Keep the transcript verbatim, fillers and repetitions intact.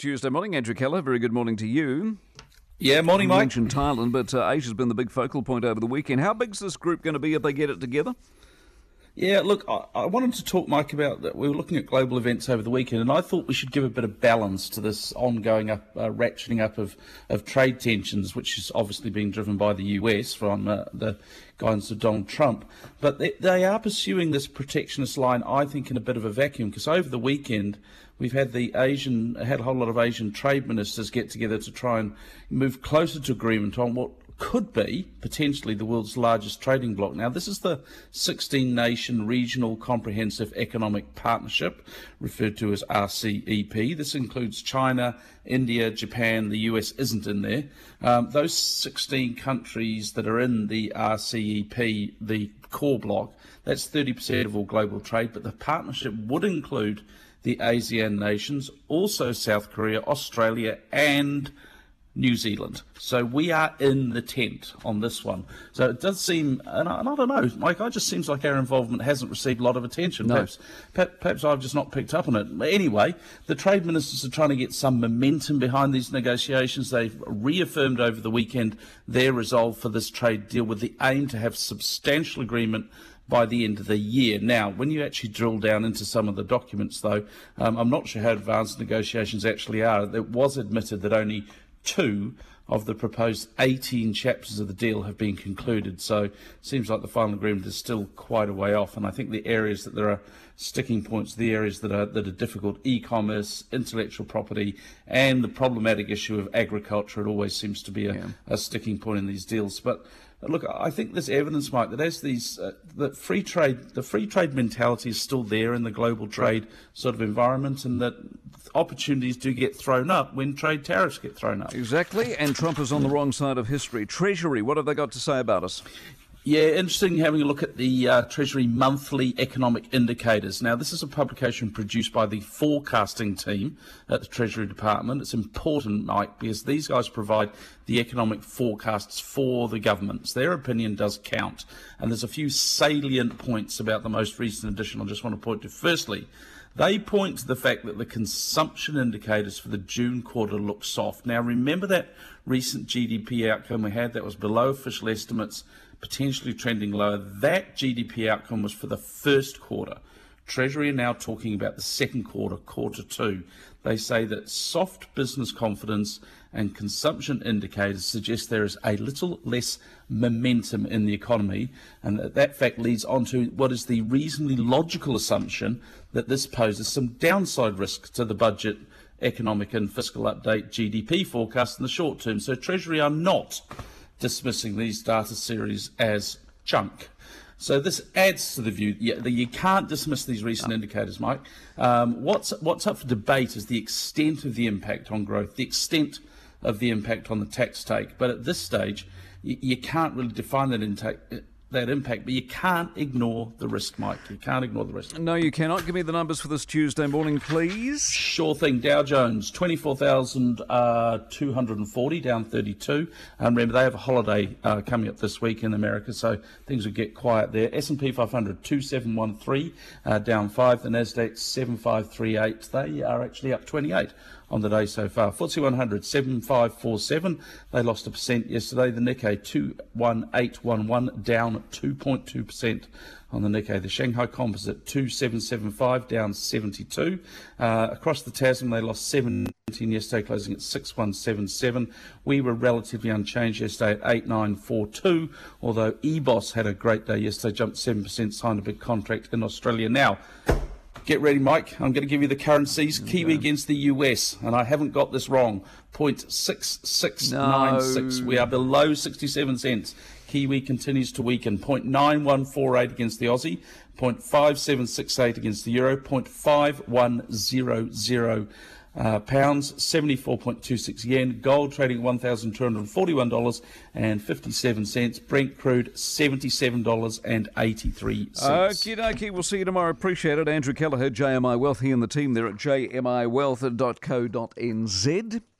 Tuesday morning. Andrew Keller, very good morning to you. Yeah, morning, You Mike. mentioned Thailand, but uh, Asia's been the big focal point over the weekend. How big's this group going to be if they get it together? Yeah, look, I, I wanted to talk, Mike, about that. We were looking at global events over the weekend, and I thought we should give a bit of balance to this ongoing up, uh, ratcheting up of, of trade tensions, which is obviously being driven by the U S from uh, the guidance of Donald Trump. But they, they are pursuing this protectionist line, I think, in a bit of a vacuum, because over the weekend we've had the Asian, had a whole lot of Asian trade ministers get together to try and move closer to agreement on what could be potentially the world's largest trading bloc. Now, this is the sixteen-nation Regional Comprehensive Economic Partnership, referred to as R C E P. This includes China, India, Japan. The U S isn't in there. Um, those sixteen countries that are in the R C E P, the core bloc, that's thirty percent of all global trade, but the partnership would include the ASEAN nations, also South Korea, Australia, and New Zealand. So we are in the tent on this one. So it does seem, and I, and I don't know, Mike, it just seems like our involvement hasn't received a lot of attention. No. Perhaps, perhaps I've just not picked up on it. But anyway, the trade ministers are trying to get some momentum behind these negotiations. They've reaffirmed over the weekend their resolve for this trade deal with the aim to have substantial agreement by the end of the year. Now, when you actually drill down into some of the documents, though, um, I'm not sure how advanced negotiations actually are. It was admitted that only two of the proposed eighteen chapters of the deal have been concluded, so it seems like the final agreement is still quite a way off. And I think the areas that there are sticking points, the areas that are that are difficult, e-commerce, intellectual property, and the problematic issue of agriculture, it always seems to be a, Yeah. a sticking point in these deals. But look, I think there's evidence, Mike, that as these uh, that free trade, the free trade mentality is still there in the global trade sort of environment, and that opportunities do get thrown up when trade tariffs get thrown up. Exactly, and Trump is on the wrong side of history. Treasury, what have they got to say about us? Yeah, interesting having a look at the uh, Treasury Monthly Economic Indicators. Now, this is a publication produced by the forecasting team at the Treasury Department. It's important, Mike, because these guys provide the economic forecasts for the governments. Their opinion does count. And there's a few salient points about the most recent edition I just want to point to. Firstly, they point to the fact that the consumption indicators for the June quarter look soft. Now, remember that recent G D P outcome we had that was below official estimates, potentially trending lower. That G D P outcome was for the first quarter. Treasury are now talking about the second quarter, quarter two. They say that soft business confidence and consumption indicators suggest there is a little less momentum in the economy, and that, that fact leads on to what is the reasonably logical assumption that this poses some downside risk to the budget, economic and fiscal update G D P forecast in the short term. So Treasury are not dismissing these data series as junk. So this adds to the view yeah, that you can't dismiss these recent indicators, Mike. Um, what's what's up for debate is the extent of the impact on growth, the extent of the impact on the tax take. But at this stage, you, you can't really define that intake, that impact, but you can't ignore the risk, Mike. You can't ignore the risk. No, you cannot. Give me the numbers for this Tuesday morning, please. Sure thing. Dow Jones, twenty-four thousand two hundred forty, down thirty-two. Um, remember, they have a holiday uh, coming up this week in America, so things will get quiet there. S and P five hundred, two seven one three, uh, down five. The Nasdaq, seven five three eight. They are actually up twenty-eight on the day so far. F T S E one hundred, seven five four seven. They lost a percent yesterday. The Nikkei, two one eight one one, down two point two percent on the Nikkei. The Shanghai Composite, two seven seven five, down seventy-two. Uh, across the Tasman, they lost seventeen yesterday, closing at six one seven seven. We were relatively unchanged yesterday at eight nine four two, although E B O S had a great day yesterday, jumped seven percent, signed a big contract in Australia. Now, get ready, Mike. I'm going to give you the currencies. Okay. Kiwi against the U S, and I haven't got this wrong. zero point six six nine six. No. We are below sixty-seven cents. Kiwi continues to weaken. zero point nine one four eight against the Aussie. zero point five seven six eight against the Euro. zero point five one zero zero uh, pounds. seventy-four point two six yen. Gold trading at one thousand two hundred forty-one dollars and fifty-seven cents. Brent crude seventy-seven dollars and eighty-three cents. Okie dokie. We'll see you tomorrow. Appreciate it. Andrew Kelleher, J M I Wealth, he and the team there at j m i wealth dot co dot n z.